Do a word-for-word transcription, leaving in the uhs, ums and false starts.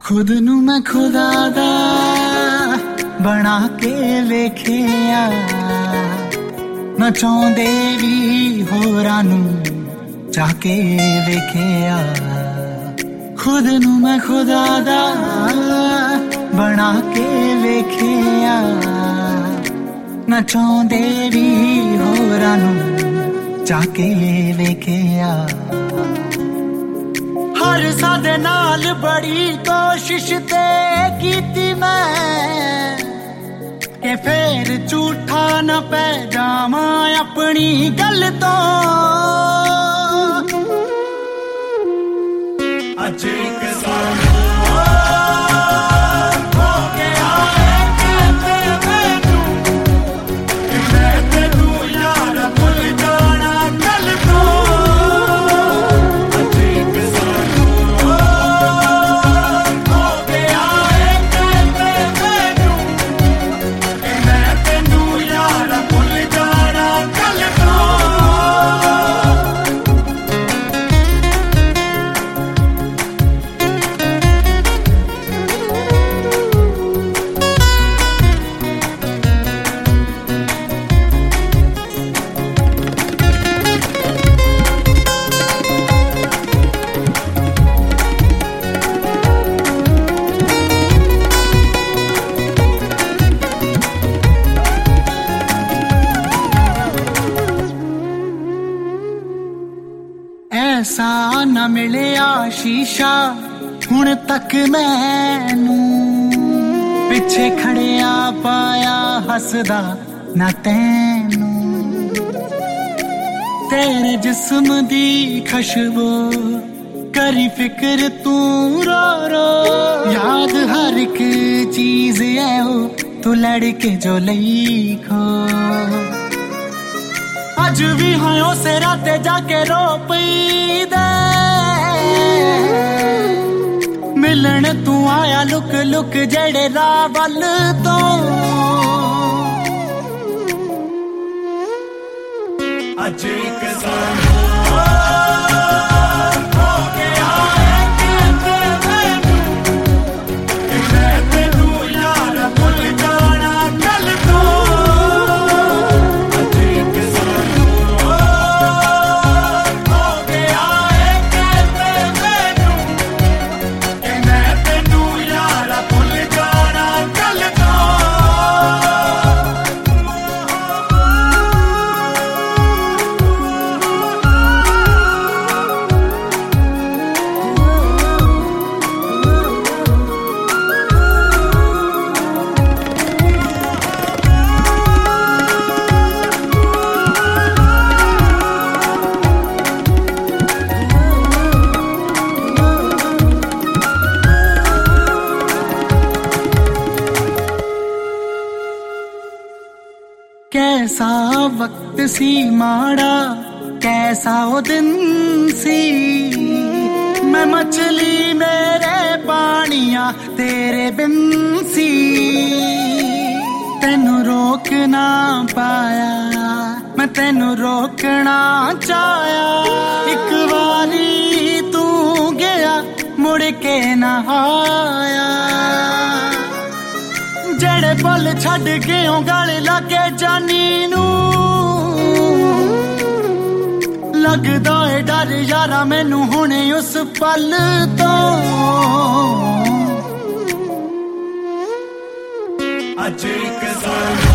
खुद नू मैं खुदा दा बना के वेखिया ना चाहुंदे भी होरां नू जाके वेखिया। खुद नू मैं खुदा दा बना के वेखिया ना चाहुंदे भी होरां नू जाके वेखिया। हर सादे नाल बड़ी कोशिश ते कीती मैं के फिर झूठा न पै जावां अपनी गल तो। अज इक सानू ऐसा न मिलिया शीशा हुण तक मैनू पिछे खड़िया पाया हसदा ना तैनू। तेरे जिस्म दी खुशबू करी फिक्र तू रो रो याद हर एक चीज है ओ तू लड़के जो लई खो। अज भी हाँ उसे राते जाके रो पई दे मिलन तू आया लुक लुक जेड़े राह वल तो। अज इक सानू कैसा वक्त सी माड़ा कैसा वो दिन सी। मैं मछली मेरे पानिया तेरे बिन सी। तेनू रोक ना पाया मैं तेनू रोकना चाया। एक बारी तू गया मुड़ के ना आया। जेड़े पल छड़ के गल लागे जानी नू लगदा है डर यारा मैनू हुणे उस पल तो। अज इक सानू